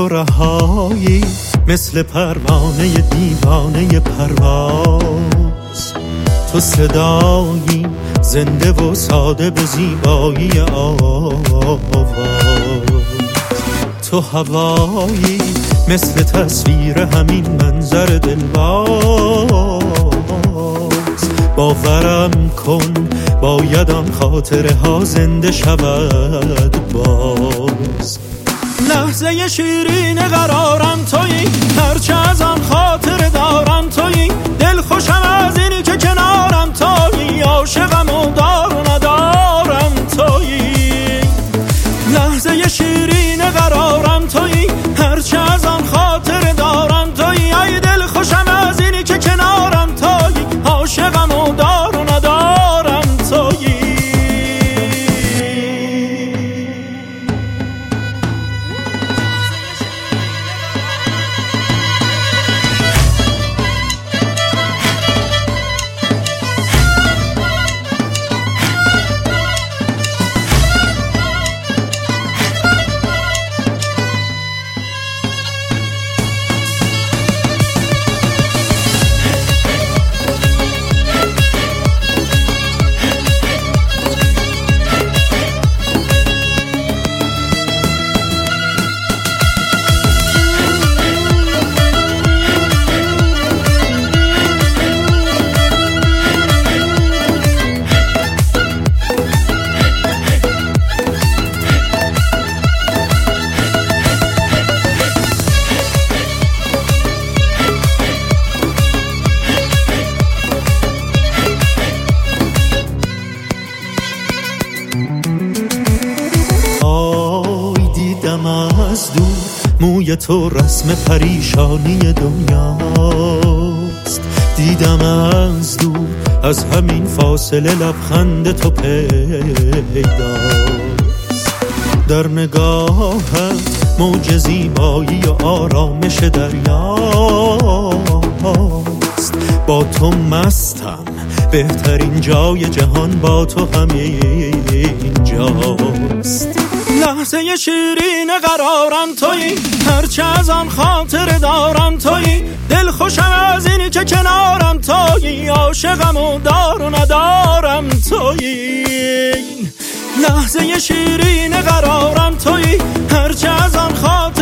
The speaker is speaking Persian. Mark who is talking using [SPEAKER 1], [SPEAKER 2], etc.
[SPEAKER 1] تو رهایی، مثل پروانه دیوانه پرواز. تو صدایی زنده و ساده به زیبایی آواز. تو هوایی مثل تصویر همین منظر دلباز. باورم کن باید آن خاطره ها زنده شود باز. لحظه شیرین قرارم تویی، هرچه از آن خاطره دارم تویی. دل خوشم از اینی که کنارم تویی، عاشقم و دار و ندارم تویی. لحظه شیرین قرارم تویی، هرچه از آن خاطره دارم تویی. ای دل خوشم از اینی که کنارم تویی، عاشقم و دار و ندارم تویی. از دور موی تو رسم پریشانی دنیاست. دیدم از دور از همین فاصله لبخند تو پیداست. در نگاهت موج زیبایی و آرامش دریاست. با تو مستم، بهترین جای جهان با تو همین جاست. لحظه شیرین قرارم تویی، هرچه از آن خاطر دارم تویی. دل خوشم از اینی که کنارم تویی، عاشقم و دار و ندارم تویی. لحظه شیرین قرارم تویی، هرچه از آن خاطر